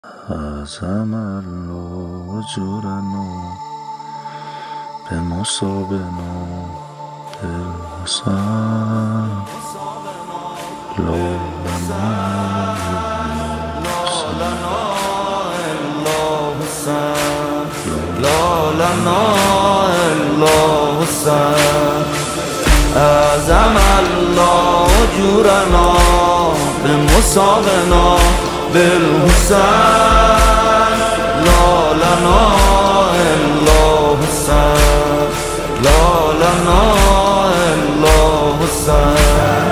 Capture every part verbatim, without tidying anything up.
عزم الله اجورنا بمصابنا بالحسن لا لنا إلا حسن لا لنا إلا حسن عزم الله اجورنا بمصابنا بالحسن لا لنا إلا حسن لا لنا إلا حسن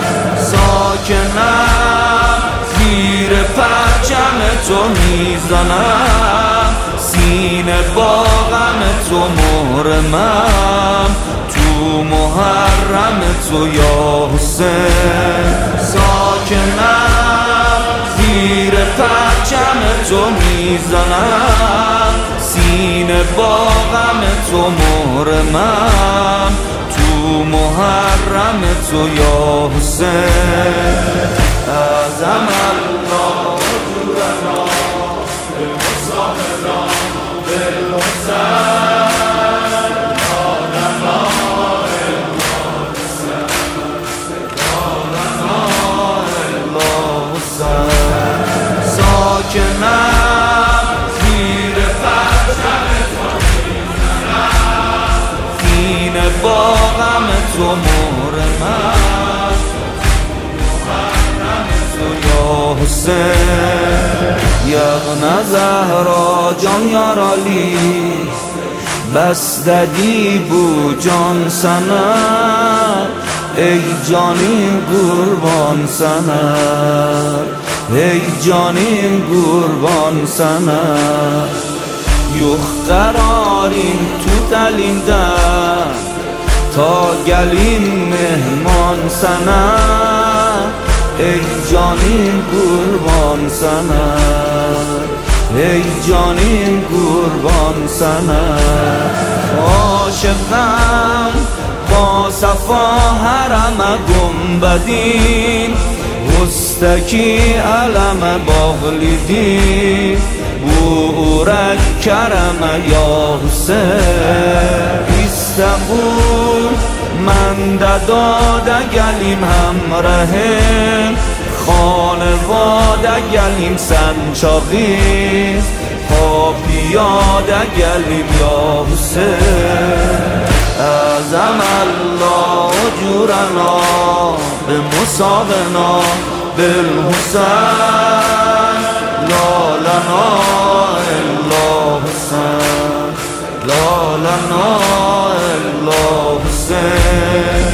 ساکنم زیر پرچم تو میزنم سینه با غم تو محرمم تو محرم تو یا حسین ساکنم زیر پرچم تو میزنم سینه با غم تو محرمم تو محرم تو یا حسین عزم الله اجورنا بمصابنا بالحسن لا لنا إلا حسن لا لنا إلا حسن ساکنم زیر پرچم تو میزنم سینه با غم تو محرمم محرم تو یا حسین یغنه زهرا جان یارالی بس ددی بو جان سنه ای جانیم قربان سنه ای جانیم قربان سنه یخ قراریم تو دلیندن تا گلیم مهمان سنه ای جانیم قربان سنه ای جانیم قربان سنه عاشقم با صفا حرم گنبدین مستکی علم باغلیدین بورک کرم یا حسین استنبول من داده گلیم همراهیم خانواده گلیم سنچاقی پا پیاده گلیم یا حسین عزم الله اجورنا بمصابنا بالحسن لا لنا إلا حسن لا لنا إلا حسين